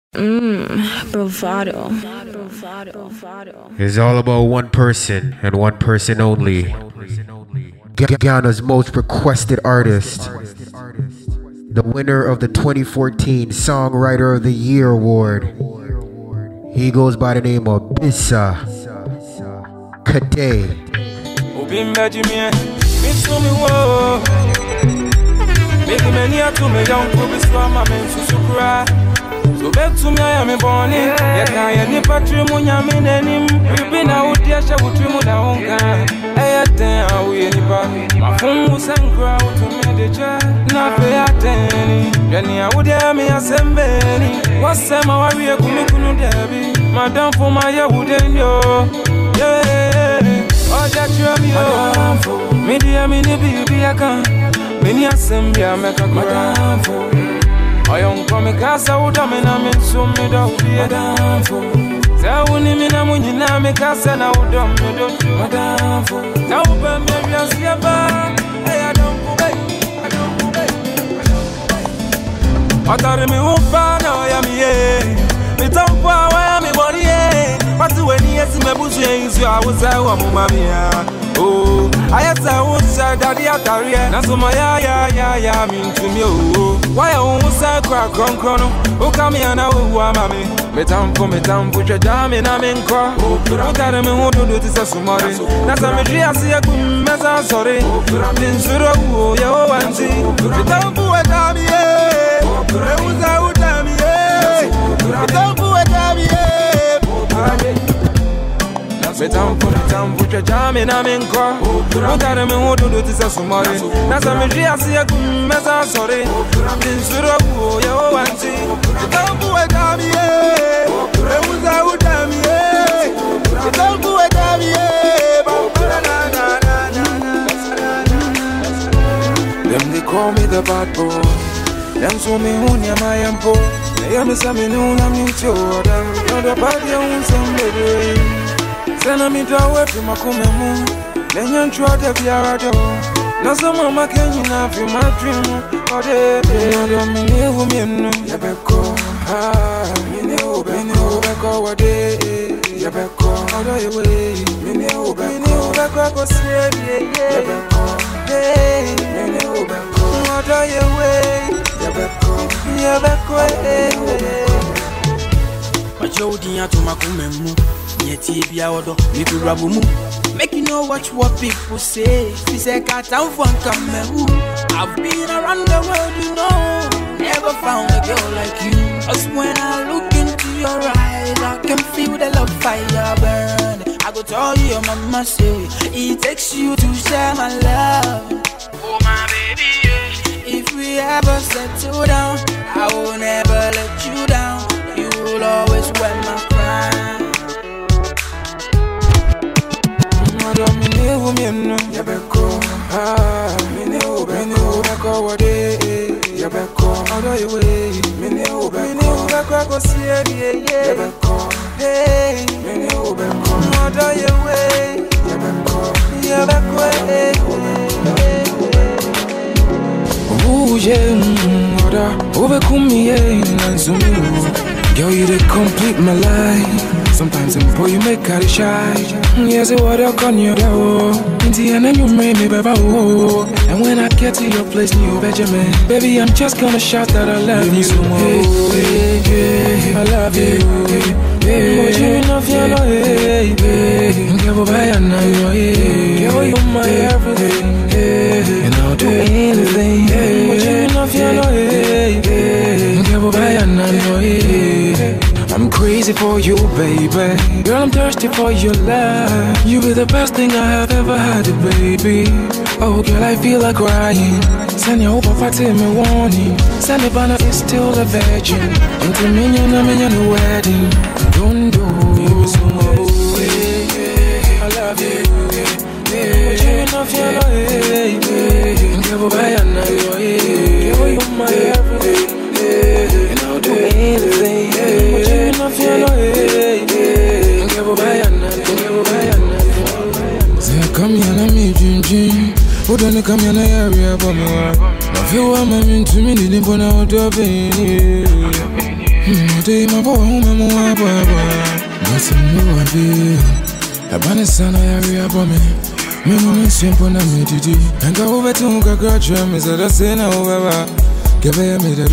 Bravado. It's all about one person and one person only. Ghana's most requested artist, the winner of the 2014 Songwriter of the Year Award. He goes by the name of Bisa Kade. So bet to me I am born in. Ya can't any patrimonia mean any. We've been out there, shall we trim down? I attend we any part. My phone was and crowd to me the chat. Not pay attention. Jenny, I would hear me as a Benny. What's some warrior Kumukunu Debbie? Madame for my year wouldn't yo. Yeah, oh, that you are me. Media mini baby, I can't. Many assembly, I make a madame for. I am coming casa udame na mensumi do madam fo. Sa uni mina munyi na me casa na udam do madam fo. Na uba me biasi aba. Hey I don't go back. Atare me uba na ya mi e. Me tampa wa ya mi body e. Pati weni esi me buzu e insu awusa wa mu mami ya. Oh, I have to say daddy atari na so my ya mean to me oh. Why I won't say crack chrono. Oh come here now mami. Me tampo jam in amenkwa. Oh tare me ho do this asumare. Na sa me dia se agum meza sorry. Min suro oh ya o wanti. Me tampo adami e. Me uza udami e. Me tampo adami e. Me tampo jam in amenkwa. Oh tare me ho do this asumare. Na sa me dia se agum meza sorry. Min suro oh ya o wanti. Me tampo adami e. Me uza udami e. Me tampo adami e. Them they call me the bad boy. Them so me hunya my ampo. They am say me no na me choda. No the bad young somebody. Send me down away from my kumemu. Then you try to be a radio. Now some mama can you not feel my dream. Oh they don't mean you me no. Ya beko ha. Me no beko what they. Ya beko how do you way. Me no beko go say yeah. Ya beko hey. Me no beko how do you way. Ya beko Macho dia to makumemu. Yeti bia odo mi to rabumu. Make you know watch what people say. We say cat and fun come. I've been around the world, you know. Never found a girl like you. Cause when I look into your eyes, I can feel the love fire burn. I go tell you, your mama say it takes you to share my love. Oh my baby, yeah. If we ever settle down, I will never let you down. You will always wear my crown. Me never me ya beko ah me beko what day ya beko how do you way me never beko go see yeah ya beko hey me never beko how do you way ya beko oh yeah ora over kumi na zumi. Girl, you did complete my life. Sometimes I'm poor, you make out shy. Yes, it what I call you down. In the end, you made me baby. And when I get to your place, new Benjamin, baby, I'm just gonna shout that I love you so much. Hey, I love you. But you know, you know, hey, girl, girl, you're my everything. And I'll do anything. But you know, you know, hey, girl, I'm crazy for you, baby. Girl, I'm thirsty for your love. You be the best thing I have ever had, baby. Oh, girl, I feel like crying. Send your hope for me warning. Send the banner is still a virgin. Into me, no wedding. Don't do so much. I love you. But you know, you know, hey, girl, you're my everything. And I'll do anything. But you know, you know, hey, say come here, let me dream. Put on the come here, area, but me now feel what I'm into me, didn't put out the pain. Day my boy, my boy. Nothing new I feel. A banner son, I area for me. Me no simple na me didi. And go over to Muga Gotcha, me said I say no over. Give me the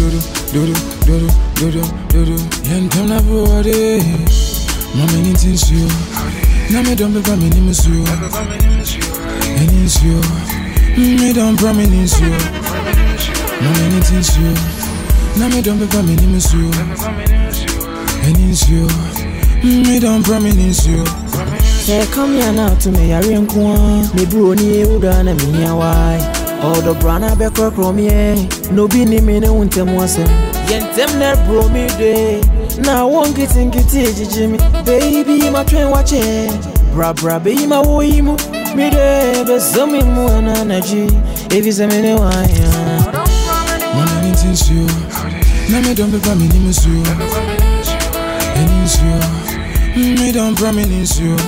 do. And come na body. Mama intends you. Now me don't be promise you. And it's you. Me don't promise you. Mama intends you. Now me don't be promise you. And it's you. Me don't promise you. Hey, come here now to me, I ring one. Me brony, Udana, me, why? All the brana back from me, no be me, no one tell was him. Yentem ne bro me day. Now one getting Jimmy, baby, my train watching. Bra, baby, my woimu. Me day, but some more energy. If it's a minute, why? Mama intends you. Now me don't be promise you. And it's you. Me don't promise you.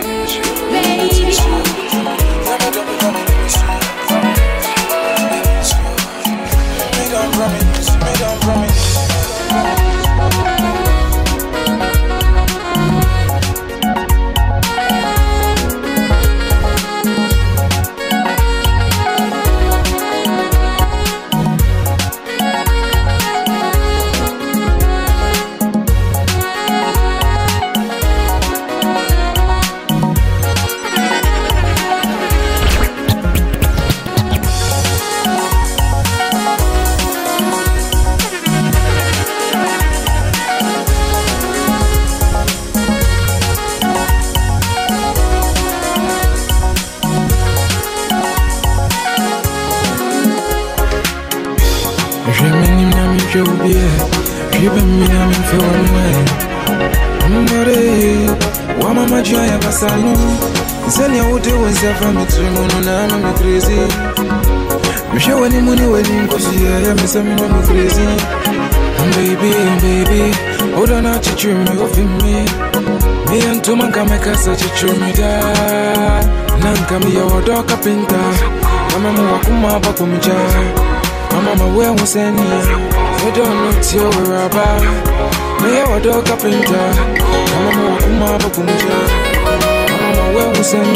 Send your water was a family to I'm crazy. You show any money when you go see I'm crazy. Baby, hold on, I'll teach you me of me. Me and two man can make us such a chummy da. Nanka me your dog up in da. Mama Wakuma Bakumja. Mama, where was any? I don't know to your rubber. Me your dog up in da. Mama Wakuma Bakumja. Where was I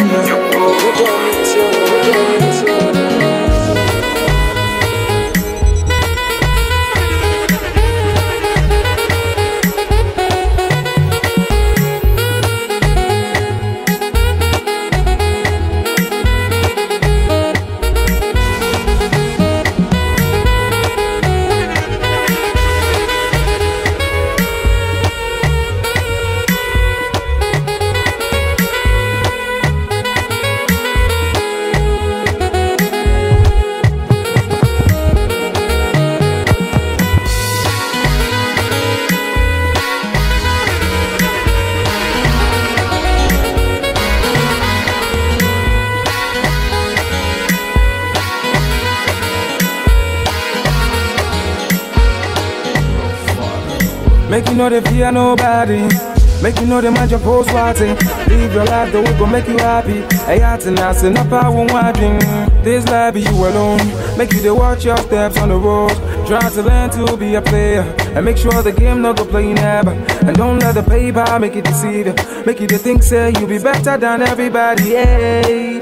Make you know they fear nobody. Make you know they mind your post watching. Live your life, the way gon' make you happy. Hey, I said, no power watching. This life be you alone. Make you they watch your steps on the road. Try to learn to be a player. And make sure the game not go play never. And don't let the paper make it deceive you. Make you they think say you be better than everybody. Hey,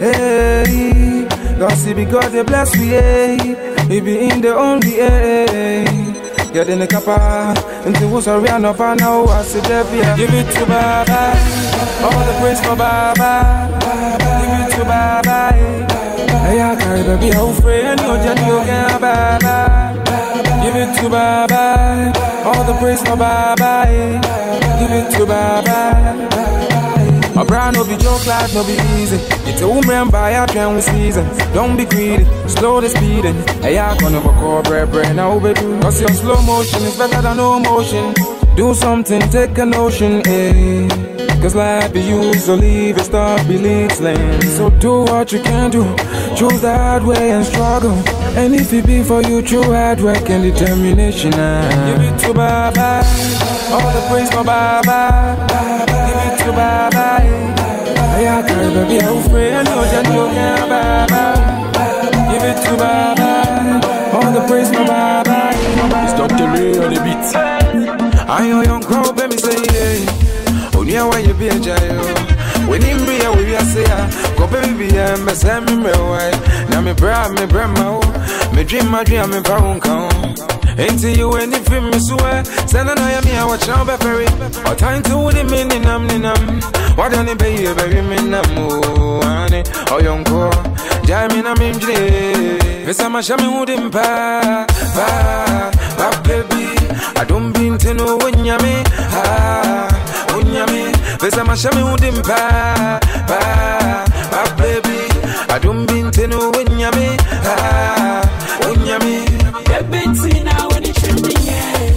hey. God see because they bless we, hey. He be in the only, hey. Get in the kappa, into what's a real no fan now. I said, give it to Baba, all the praise for Baba. Give it to Baba, hey, I carry baby, how friend, no journey, you can Baba. Give it to Baba, all the praise for Baba. Give it to Baba. My brand no be joke, life no be easy. It's a woman by a train with season. Don't be greedy, slow the speeding. Hey, I gonna go call bread now, baby. Cause your slow motion is better than no motion. Do something, take a notion, eh. Cause life be used, so leave it, stop, be lane. So do what you can do, choose the hard way and struggle. And if it be for you, true hard work and determination, give it to Baba, all the praise for Baba. Give it to Baba, I can't baby, I'm afraid I know that you can Baba. Give it to Baba, all the praise for Baba. It's Dr. Ray on the beat. My young crowd, let me say, yeah. Only why you be a jail. When him be a we say, go baby, I'm a Sammy, my wife. Now me brand, me dream, my dream, me pound count. Ain't you anything, me swear. Send an eye me, I watch out, Berry. Or time to win him in Nam. What don't it be a very minute? Or young girl, Jamie, I'm in jail. Yes, I'm a shaman who didn't buy, baby. I don't mean to know when you're me. When you're me. Yes, I'm a shaman who didn't buy, baby. I don't mean to know when you're me. When you're me. Baby, now when it's in the air,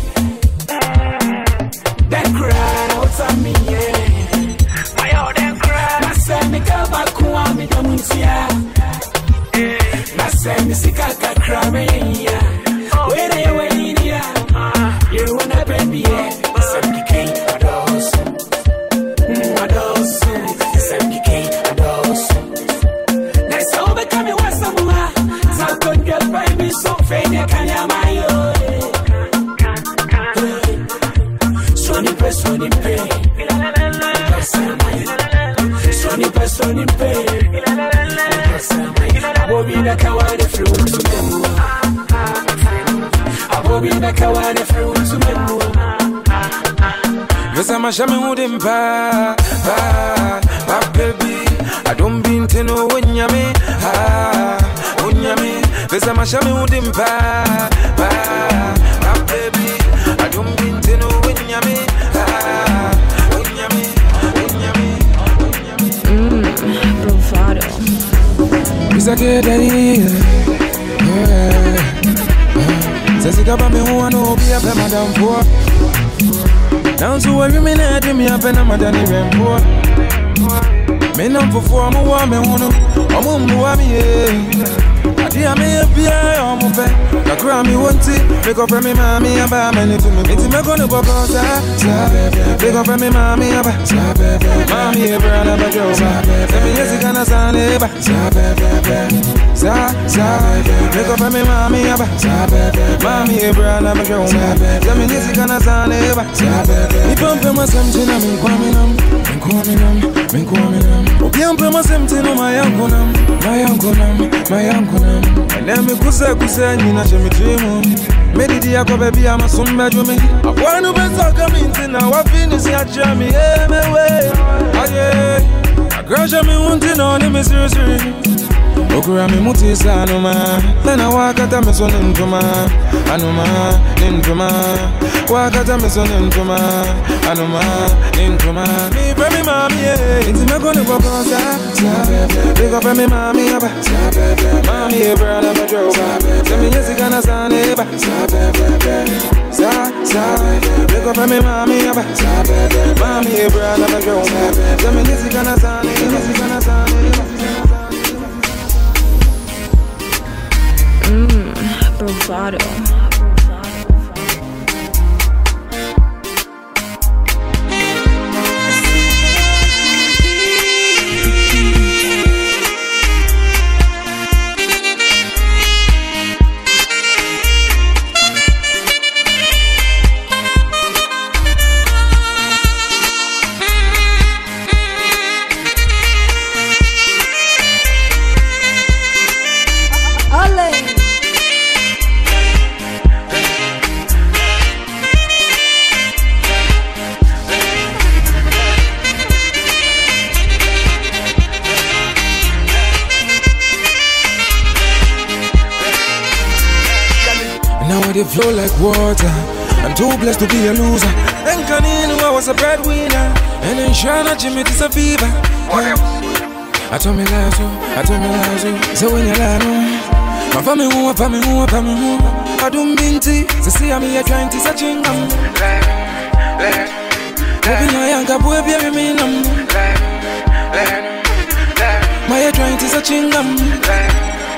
then cry out on me, yeah. My old and cry. I said, me come back, who I'm in the Munsia. I said, me sick, I can't cry, yeah. Where they were in here, you wanna baby, yeah. Some decay, a dose. A dose. Some decay, a dose. Next over, come and watch some more. So good, get baby, so fair, can you? Sonny pay, Sonny pay. Bobby na kawane fruit to memu. Bobby na kawane fruit to memu. Yes, I'm a shaman who didn't buy, baby. I don't mean to know when you're me. When you're me. Yes, I'm a shaman who didn't buy, baby. I don't mean to know when you're me. Bravado. It's a good idea. Says it about me who I know be a madam poor. Down to where you mean I do me up and I'm a Danny Rampo. Me numb for 4 more men who know. I'm on the I may be a move. I cry me one tea, make up for me, mommy, and buy money to me. It's me gonna go cause make up for me, mommy, and buy mommy, a brand of a joke. Let me just get a son, make up for me, mommy, and buy mommy, a brand of a joke. Let me just get a son, me pumping my something, I'm coming on. Obiampe masemtino my uncle. And then me kusa nina chemi dream. Medidi yako baby ama sumba jumi. Akwanu besa kaminti na wafini ya chami emewe. Aye, agraja mi unti no ni mi siri. Okura mi muti sa anuma. Lena wakata me so nintuma. Anuma, nintuma. Wakata me so nintuma. Anuma, nintuma. Mi baby mami yeah. Inti me gonna go cause big up me mami aba. Mami a brand of a joke. Tell me yes gonna sound eba. Big up me mami aba. Mami a brand of a joke. Tell me yes gonna sound eba. Bravado. They flow like water. I'm too blessed to be a loser. And Kaninu, I was a breadwinner. And then Shana Jimmy is a fever. I told me lies, so when you lie, my family, I don't mean to see I'm here trying to search him. Open your young boy, baby, me numb. My trying to search him.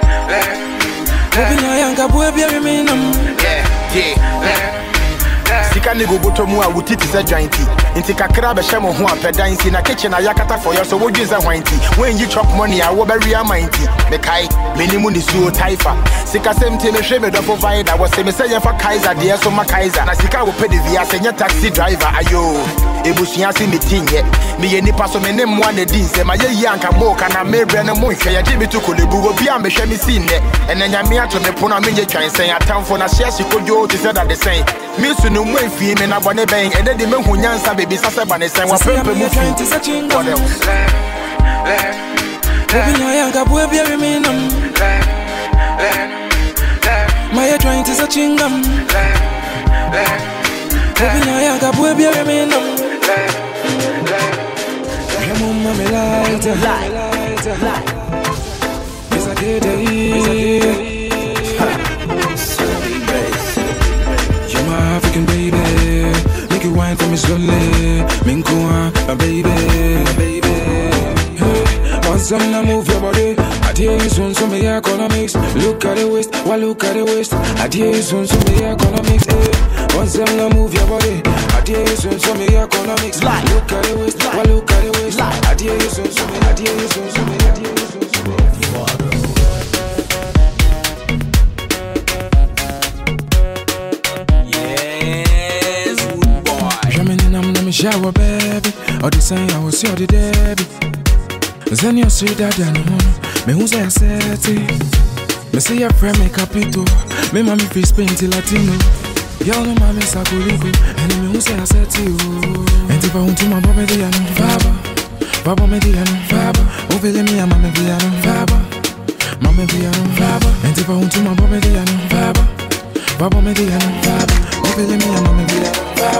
Open your young boy, baby, me numb. sika ne go botomu a wutiti se jointi nti kakra be hye mo ho apedan si na kitchen ayakata for your so wodwe za hwanti when you chop money a wo be ria minti me kai menimu ni suo taifa sika semte me hwe me do provider wo se me say for Kaiser de so ma Kaiser na sika wo pede via se nya taxi driver ayo ebusuya si metinye me ye nipa so me ne mo na din se ma ye yi anka mo kana me bre ne mo hwe ye de me to kolebu obi a me hwe me si nne enanya me ato me pono me nye twan sen atamfo na share sikojo to say that the same me so no mo afie me na bone ben ene de me hunyansa baby sase ba ne sen wa pepe mu fi what else Obi no yanka boy be me nam my trying to say chingam Obi no yanka boy be me nam Mama me light Is a good You're my African baby Make you wine for me slowly Minkuwa, my baby Once I'm gonna move your body I hear you soon, so me economics Look at the waist, why look at the waist I hear you soon, so me economics Once I'm gonna move your body I hear you soon, so me economics Look at the waist, why look at the waist I hear you soon, so me I hear you soon, so me I hear you soon, so me Yes, good boy. Jamming in, I'm in shower, baby All the sign, I will see all the Debbie Then you see that I know me who's I said me see your friend make a pito me mommy face paint Latino y'all know mommy sakuliko and me who's I said to you and if I want to my baba diano baba me diano over me and mama diano mama diano and if I want to my baba diano baba me diano over me and mama diano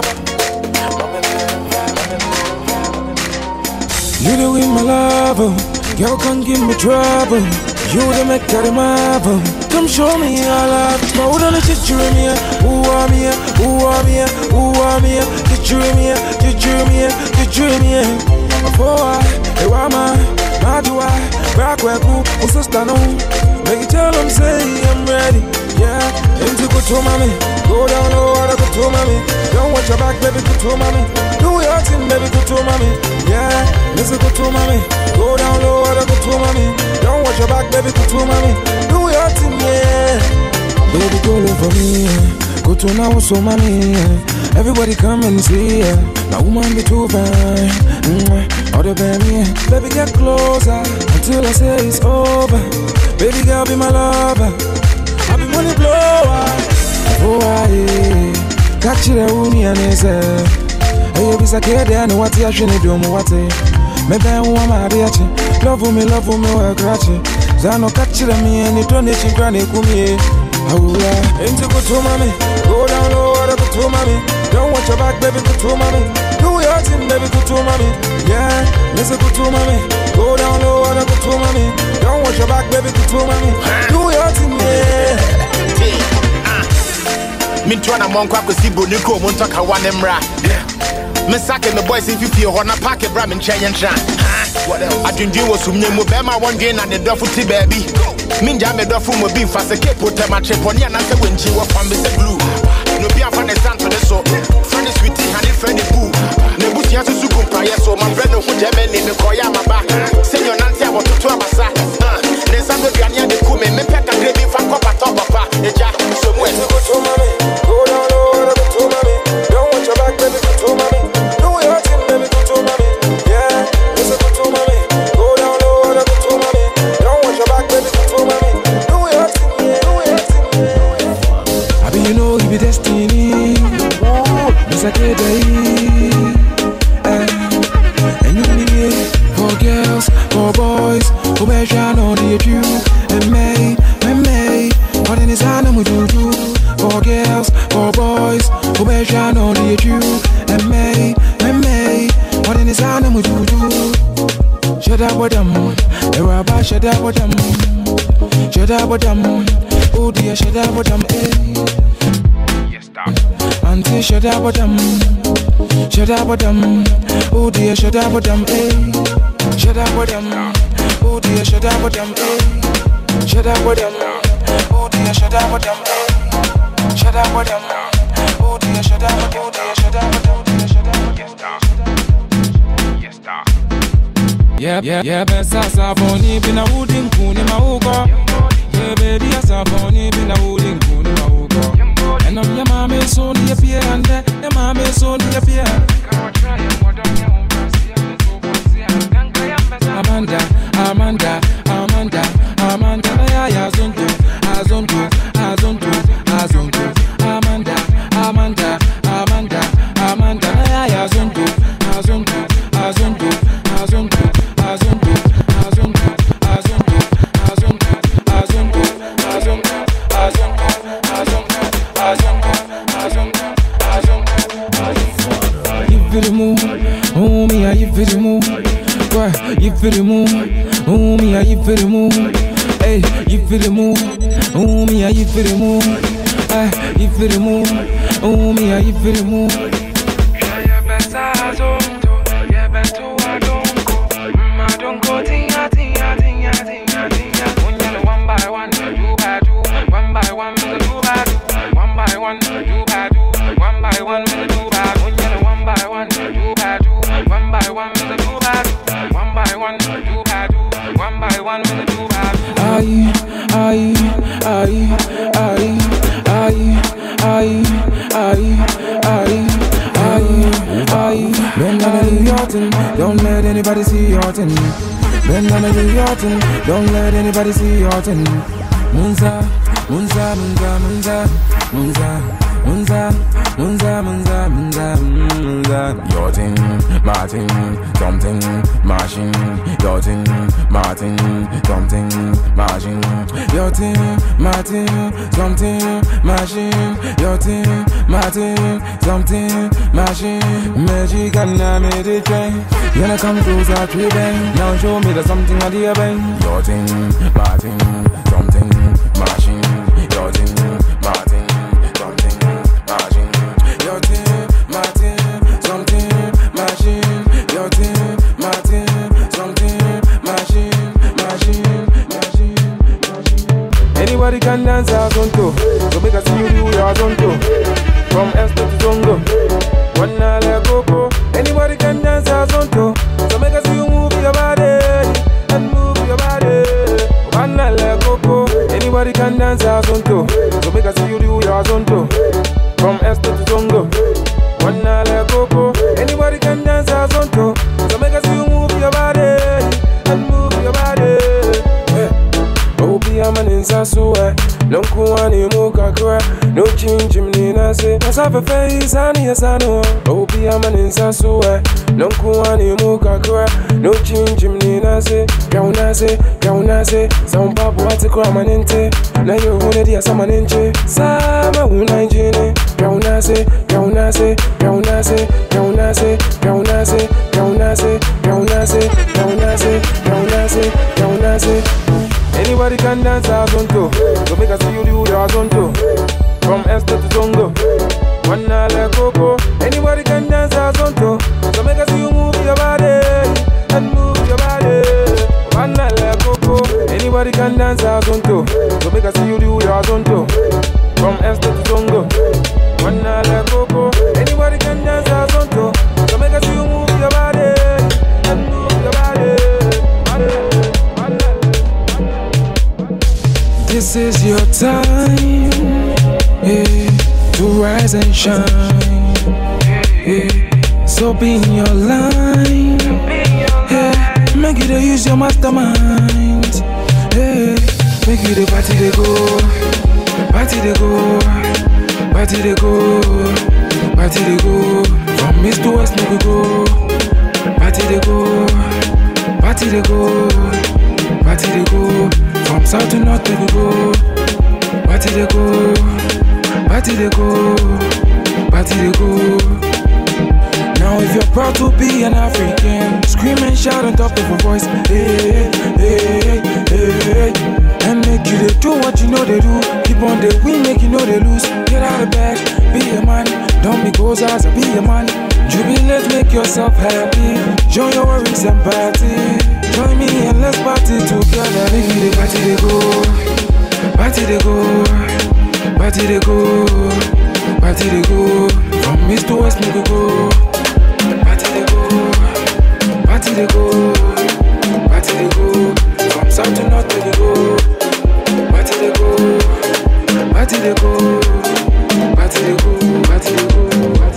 You the win my love, girl can't give me trouble. You the make the marvel. Come show me your love. More than a teacher me, who are me, who are me, who are me, teacher me, teacher me, teacher me. Boy, hey mama, how do I? Back where cool, who's so stunning? Make you tell them say I'm ready. Yeah, into go to mommy, go down low, go to mommy. Don't watch your back, baby, go to mommy. Do your thing, baby, go to mommy. Yeah. Listen, go to mommy. Go down low, go to mommy. Don't watch your back, baby, go to mommy. Do your thing, yeah. Baby, go look for me. Go to now, so mommy. Everybody come and see. My woman be too fine. All the baby, baby, get closer until I say it's over. Baby, girl, be my lover. I'll be money blower. Oh, I catch you, and say, hey, you be so kid, I know what you're trying to do, what me ben wa ma de achi love me wa krachi zano kachira me any donation granny kumi awula into go to mommy go down low go to mommy don't watch your back baby go to mommy do your thing baby go to mommy yeah let's go to mommy go down low go to mommy don't watch your back baby go to mommy do your thing yeah Mintwana monko akosibo niko montoka wanemra me sake me boys if you feel hona pack a bram and chain and tran. What else? I didn't do was from Nemo Bema one day and the Duffuty baby. Minja me Duffu mo beef as a cape put my chip on ya and I when she was from Mr. Blue. No be a fan of Santo de so. Friendly sweetie, honey, friendly boo. Nebusia to Sukupa, yes, so my friend who Jamen in the Koya my back. Send your Nancy about to Abasa. There's some of Ganya de Kume, me peck and gravy from Copa top of her. So when you go to mommy, go down low, go to mommy. Don't want your back, baby, go to mommy. Destiny, Miss Akede, and you need for girls, for boys, who measure on the view, and May, what in his animal do for girls, for boys, who measure on the view, and May, what in his animal do. Shut up with them, Eraba, shut up with them, oh dear, shut up with them, Auntie, shut up with them, oh dear, shut up with them, shut up with them, oh dear, shut up with them, shut up with them, oh dear, shut up with them, shut up with them, oh dear. Yeah, besa saboni bina udin kuni mauko. Yeah, baby, saboni bina udin kuni mauko. And I'm your mommy, so the appear and your mommy, so the appear. Amanda, yeah, Azonto. Amanda, yeah, Azonto. You feel the move, oh me, you feel the move. Hey, you feel the move, oh me, you feel the move. You feel the move, oh me, you feel the move. Yeah, best I don't go, yeah, best I don't go. I don't go, tinga. One by one, do by do. One by one, do by do. One by one, do by do. One by one, do by do. One by one, do by do. One by one, do by do. One by one, do bad. One by one, do bad. Aye. Bend down and do your thing. Don't let anybody see your thing. Bend down and do your thing. Don't let anybody see your thing. Munza. Your thing, my thing, something, machine. Your thing, my thing, something, machine. Your thing, my thing, something, machine. Your thing, my thing, something, machine. Magic and I made it train. When I come closer to bang, now show me the something I did bang. Your thing, my thing, something, machine. Your thing, my thing, something, machine. Your thing, my thing, something, machine. Your thing, my thing, something, machine. Anybody can dance Azonto, so make us see you do your Azonto. From Esther to Zongo, one night Coco. Anybody can dance Azonto, so make us see you move your body and move your body. One night Coco. Anybody can dance Azonto, so make us see you do your Azonto. From Esther to Zongo, one night Coco. Anybody can dance Azonto, so make us see you move your body and move your body. Obi amaninsa suwe, lonkuani muka kura, no change mni nase. Nasafe face ani yasano. Obi amaninsa suwe, lonkuani muka kura, no change mni nase. Kaunase, some papu wati kura manente. Na yo hune dia samanenche, sama unanjine. Kaunase. Anybody can dance Azonto, so make us see you do your Azonto. From Esther to Zongo, one night Coco. Anybody can dance Azonto, so make us see you move your body and move your body. One night Coco. Anybody can dance Azonto, so make us see you do your Azonto. From Esther to Zongo, one night Coco. Anybody can dance Azonto, so make us see you move your body and move your body. This is your time, yeah, to rise and shine, yeah. So be in your line, yeah. Make you to use your mastermind, yeah. Make you the party they go. From east to west make we go. Party they go. From south to north make we go. Party they go. Now if you're proud to be an African, scream and shout on top of your voice, hey. And make you they do what you know they do. Keep on the win, make you know they lose. Get out of bed, be a man. Don't be goes as a be a man. Jubilate, make yourself happy. Join your worries and party. Join me and let's party together. Make you the party they go. Party they go, from east to west, make we go. Party they go, party they go, party they go. From south to north, make we go. Party they go, party they go, party they go, party they go.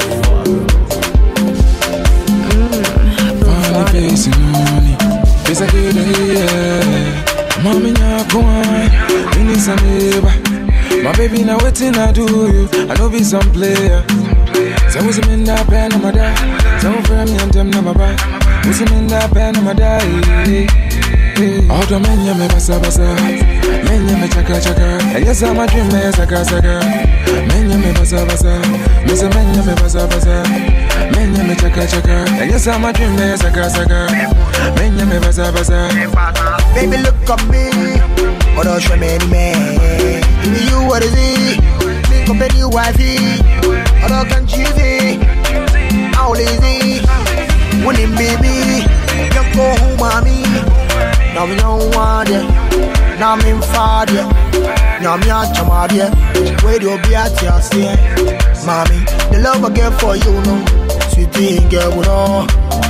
Funny face and money, face I get yeah. Mommy, now go on, you need some neighbor. My baby, now waiting I do you. I know be some player. So what's in that pen on my die? So for me and them never buy. What's in that pen on my die? All the men you me basa basa, men you me chaka chaka. And yes I'm a dream me saka saka. Men you me basa basa, me say men you me basa basa. Men you me chaka chaka. And yes I'm a dream me saka saka. Men you me basa basa. Baby look at me, oh don't show me any man. Give you what is it? Think of a new wifey, oh don't confuse it. How lazy, winning baby, you go home mommy. Now we don't want it. Now I'm in father. Now I'm your chamadia. Where do you be at your stay? Mommy, the love I get for you, no. Sweetie girl, we know.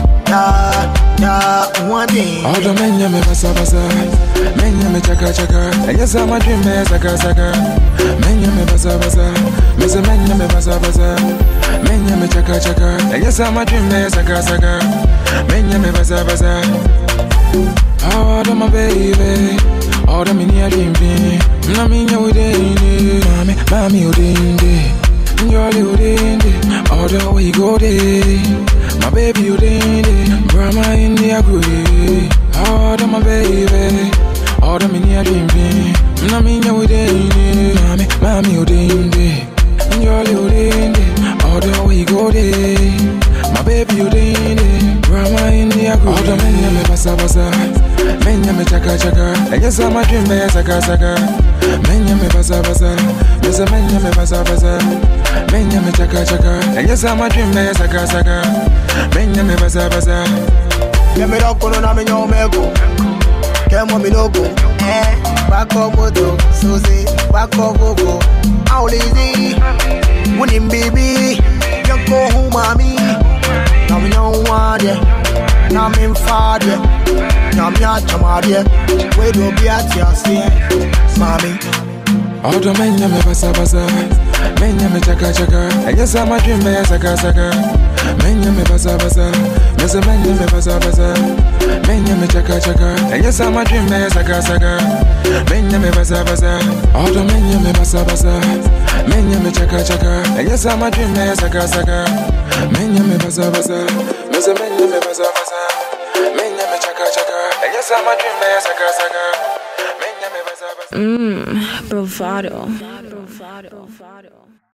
One thing. All the men you me basa basa, men you me chaka chaka. And yes I'm a dream me saka saka. Men you me basa basa, me say men you me basa basa. Men you me chaka chaka. And yes I'm a dream me saka saka. Men you me basa basa. All of my baby, all the mini a dream thing. I mean you did, mommy you did, you're you did. All the way you go there, my baby you did, Brahma in the agree. All of my baby, all the mini a dream thing. I mean you did, mommy you did, you're you did. All the way you go there, my baby you did, Brahma in the agree. All the men you me basa basa. Men you me chaka chaka. And yes I'm a dream me saka saka. Men you me basa basa. Me say men you me basa basa. Men you me chaka chaka. And yes I'm a dream me saka saka. Men you me basa basa. Let me rock on a me no mego. Come on me no go. Back up moto, Susie. Back up go. How lazy? Winning baby, you go home mommy. Now we don't want it. Now I'm in father. Now I'm your chamadia. Where do you be at your stay? Mommy. All the men you me basa basa, men you me chaka chaka. And yes I'm a dream me saka saka. Men you me basa basa, me say men you me basa basa. Men you me chaka chaka. And yes I'm a dream me saka saka. Men you me basa basa. All the men you me basa basa, men you me chaka chaka. And yes I'm a dream me saka saka. Men you me basa basa, me say men you me basa basa. Men you me chaka chaka. And yes I'm a dream me saka saka. Men you me basa basa. Bravado.